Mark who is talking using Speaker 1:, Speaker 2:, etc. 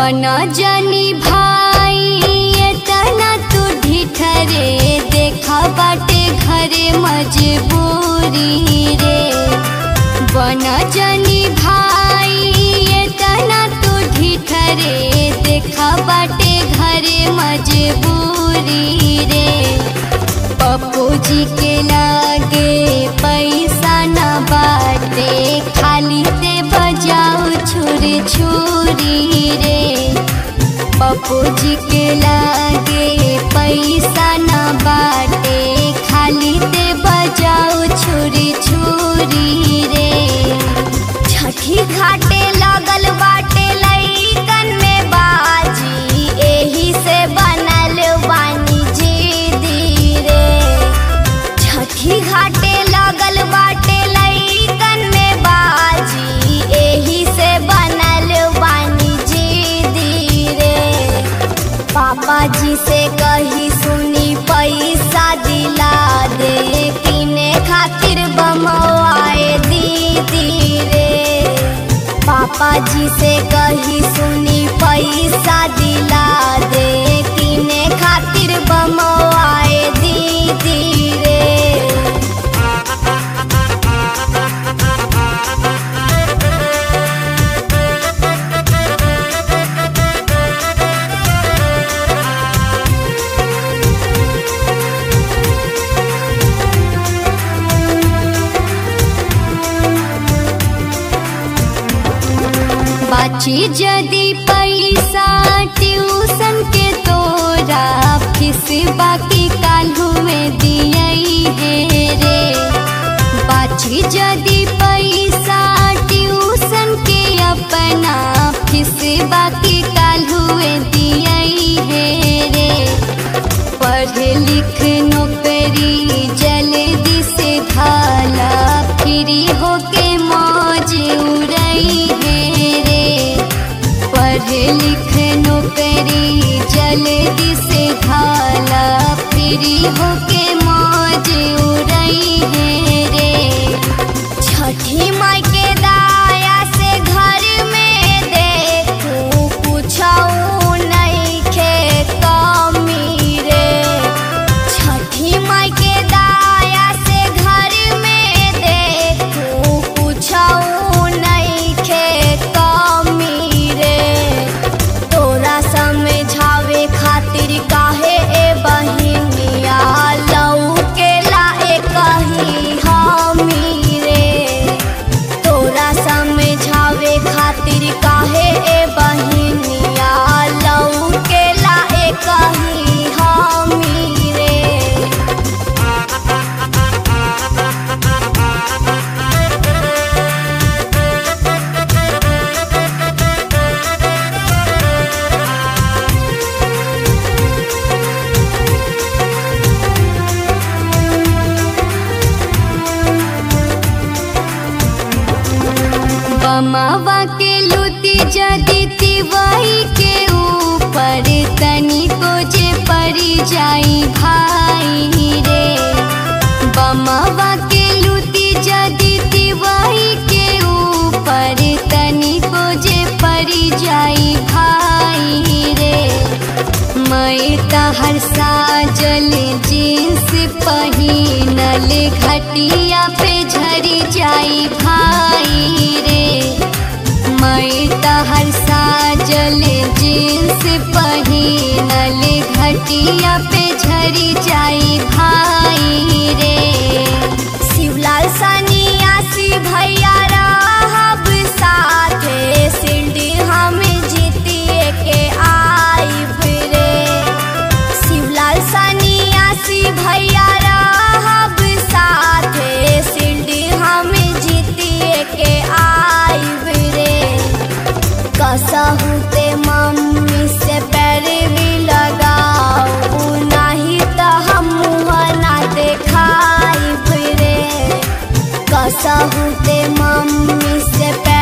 Speaker 1: बना जानी भाई एतना तू ढिठरे देखा बाटे घरे मजबूरी रे। बना जानी भाई एतना तू ढिठरे देखा बाटे घरे मजबूरी रे। पप्पू जी के लागे पैसा न बाटे खाली से बजाओ छुरी छुरी रे। पप्पू जी के लागे पैसा न बाटे खाली से बजाओ छुरी छुरी रे। छठी घाटे लगल बाटे लइकन में बाजी एही से बनल बानी जीदी रे। छठी घाटे लगल बाटे लइकन में बाजी एही से बनल बानी जीदी रे। पापा जी से कही सुनी पैसा दिला दे किने खातिर बमवाए दीदी रे। पापा जी से कही सुनी पैसा दिला दे किने खातिर बमवाए दीदी रे। बाची जदी पैसा ट्यूशन के तोरा फीस बाकी काल्हू में दियई है रे। बाची जदी पैसा ट्यूशन के अपना फीस बाकी काल्हू में दियई है रे। पढ़ लिख नौकरी जल्दी से धाला फ्री होके मौज उड़ई है रे। पढ़ लिख नौकरी जल्दी से धाला फ्री होके मौज उड़ई है रे। छठी माई के दाया से घर में देखू कुछऊ नइखे कमी रे। छठी माई के दाया से घर में देखू कुछऊ नइखे कमी रे। तोरा समझावे खातिर काहे ए बहिनिया लौकेला एकही हमी रे। तोरा समझावे खातिर काहे ए बहिनिया लौकेला एकही हमी रे। बमावा के लुटी जदी तिवाई के ऊपर तनी को जे पड़ी जाई भाई रे। बमावा के लुटी जदी तिवाई के ऊपर तनी को जे पड़ी जाई भाई रे। मैं तहर साजल जींस पहिनल घटिया पे झरी जाई भाई रे। मैं तहर साजल जींस पहिनल घटिया पे झरी जाई भाई रे। शिवलाल सन्यासी भैया रहब साथे सिल्डी हम जीतिए के आइब रे। शिवलाल सन्यासी भैया रहब साथे सिल्डी हम जीतिए के आइब रे। कसहू ते मम्मी से पैरवी लगाऊ नहीं तो हम मुँह ना देखाइब रे। कसहू ते मम्मी से